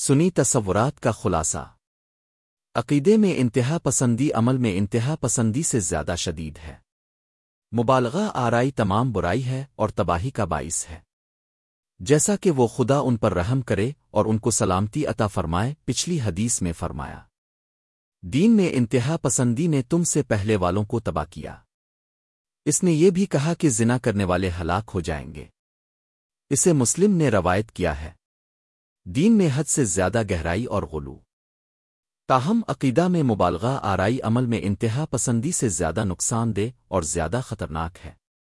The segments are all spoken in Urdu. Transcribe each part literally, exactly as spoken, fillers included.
سنی تصورات کا خلاصہ۔ عقیدے میں انتہا پسندی عمل میں انتہا پسندی سے زیادہ شدید ہے۔ مبالغہ آرائی تمام برائی ہے اور تباہی کا باعث ہے۔ جیسا کہ وہ خدا ان پر رحم کرے اور ان کو سلامتی عطا فرمائے، پچھلی حدیث میں فرمایا۔ دین میں انتہا پسندی نے تم سے پہلے والوں کو تباہ کیا۔ اس نے یہ بھی کہا کہ زنا کرنے والے ہلاک ہو جائیں گے۔ اسے مسلم نے روایت کیا ہے۔ دین میں حد سے زیادہ گہرائی اور غلو۔ تاہم عقیدہ میں مبالغہ آرائی عمل میں انتہا پسندی سے زیادہ نقصان دہ اور زیادہ خطرناک ہے۔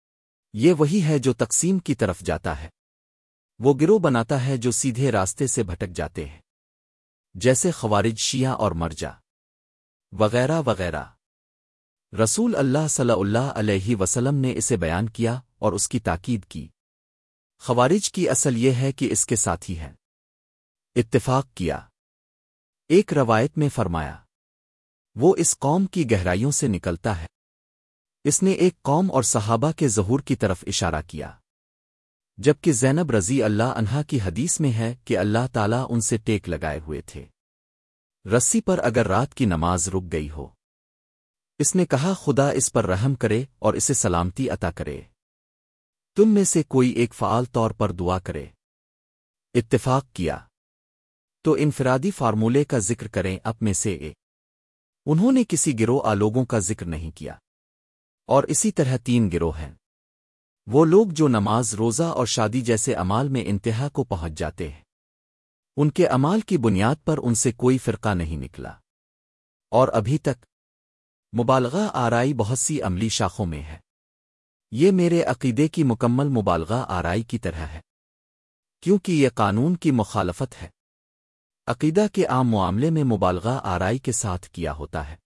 یہ وہی ہے جو تقسیم کی طرف جاتا ہے۔ وہ گروہ بناتا ہے جو سیدھے راستے سے بھٹک جاتے ہیں، جیسے خوارج، شیعہ اور مرجع وغیرہ وغیرہ۔ رسول اللہ صلی اللہ علیہ وسلم نے اسے بیان کیا اور اس کی تاکید کی۔ خوارج کی اصل یہ ہے کہ اس کے ساتھی ہیں۔ اتفاق کیا۔ ایک روایت میں فرمایا، وہ اس قوم کی گہرائیوں سے نکلتا ہے۔ اس نے ایک قوم اور صحابہ کے ظہور کی طرف اشارہ کیا، جبکہ زینب رضی اللہ عنہا کی حدیث میں ہے کہ اللہ تعالیٰ ان سے ٹیک لگائے ہوئے تھے رسی پر اگر رات کی نماز رک گئی ہو۔ اس نے کہا، خدا اس پر رحم کرے اور اسے سلامتی عطا کرے۔ تم میں سے کوئی ایک فعال طور پر دعا کرے۔ اتفاق کیا۔ تو انفرادی فارمولے کا ذکر کریں اب میں سے ایک۔ انہوں نے کسی گروہ آ لوگوں کا ذکر نہیں کیا۔ اور اسی طرح تین گروہ ہیں۔ وہ لوگ جو نماز، روزہ اور شادی جیسے اعمال میں انتہا کو پہنچ جاتے ہیں۔ ان کے اعمال کی بنیاد پر ان سے کوئی فرقہ نہیں نکلا۔ اور ابھی تک مبالغہ آرائی بہت سی عملی شاخوں میں ہے۔ یہ میرے عقیدے کی مکمل مبالغہ آرائی کی طرح ہے، کیونکہ یہ قانون کی مخالفت ہے۔ عقیدہ کے عام معاملے میں مبالغہ آرائی کے ساتھ کیا ہوتا ہے۔